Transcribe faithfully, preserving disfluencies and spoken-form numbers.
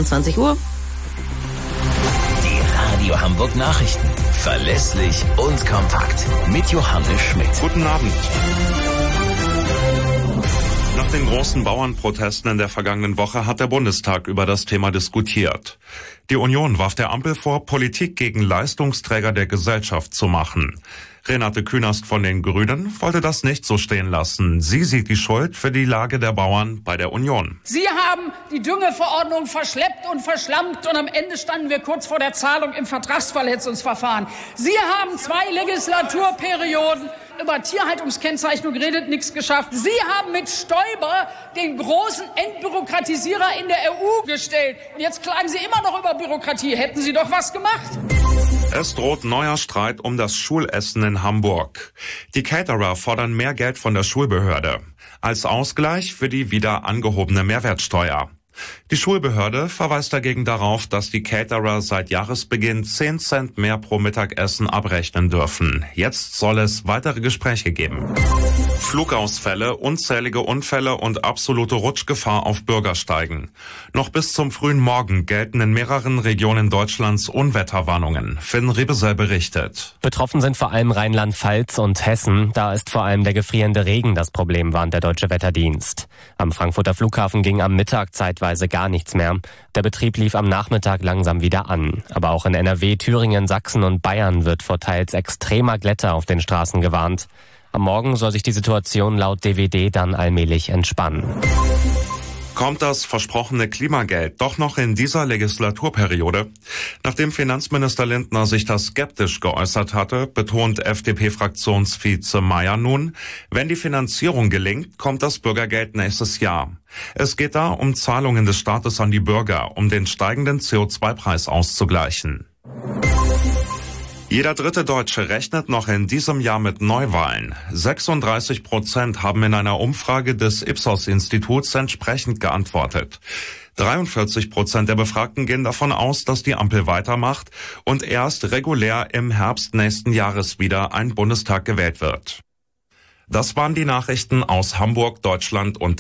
zweiundzwanzig Uhr. Die Radio Hamburg Nachrichten. Verlässlich und kompakt. Mit Johannes Schmidt. Guten Abend. Nach den großen Bauernprotesten in der vergangenen Woche hat der Bundestag über das Thema diskutiert. Die Union warf der Ampel vor, Politik gegen Leistungsträger der Gesellschaft zu machen. Renate Künast von den Grünen wollte das nicht so stehen lassen. Sie sieht die Schuld für die Lage der Bauern bei der Union. Sie haben die Düngeverordnung verschleppt und verschlampt und am Ende standen wir kurz vor der Zahlung im Vertragsverletzungsverfahren. Sie haben zwei Legislaturperioden über Tierhaltungskennzeichnung geredet, nichts geschafft. Sie haben mit Stoiber den großen Entbürokratisierer in der E U gestellt. Und jetzt klagen Sie immer noch über Bürokratie. Hätten Sie doch was gemacht. Es droht neuer Streit um das Schulessen in Hamburg. Die Caterer fordern mehr Geld von der Schulbehörde als Ausgleich für die wieder angehobene Mehrwertsteuer. Die Schulbehörde verweist dagegen darauf, dass die Caterer seit Jahresbeginn zehn Cent mehr pro Mittagessen abrechnen dürfen. Jetzt soll es weitere Gespräche geben. Flugausfälle, unzählige Unfälle und absolute Rutschgefahr auf Bürgersteigen. Noch bis zum frühen Morgen gelten in mehreren Regionen Deutschlands Unwetterwarnungen. Finn Rebesel berichtet. Betroffen sind vor allem Rheinland-Pfalz und Hessen. Da ist vor allem der gefrierende Regen das Problem, warnt der Deutsche Wetterdienst. Am Frankfurter Flughafen ging am Mittag zeitweise gar nichts mehr. Der Betrieb lief am Nachmittag langsam wieder an. Aber auch in N R W, Thüringen, Sachsen und Bayern wird vor teils extremer Glätte auf den Straßen gewarnt. Am Morgen soll sich die Situation laut D W D dann allmählich entspannen. Kommt das versprochene Klimageld doch noch in dieser Legislaturperiode? Nachdem Finanzminister Lindner sich da skeptisch geäußert hatte, betont F D P-Fraktionsvize Mayer nun, wenn die Finanzierung gelingt, kommt das Bürgergeld nächstes Jahr. Es geht da um Zahlungen des Staates an die Bürger, um den steigenden C O zwei Preis auszugleichen. Jeder dritte Deutsche rechnet noch in diesem Jahr mit Neuwahlen. sechsunddreißig Prozent haben in einer Umfrage des Ipsos-Instituts entsprechend geantwortet. dreiundvierzig Prozent der Befragten gehen davon aus, dass die Ampel weitermacht und erst regulär im Herbst nächsten Jahres wieder ein Bundestag gewählt wird. Das waren die Nachrichten aus Hamburg, Deutschland und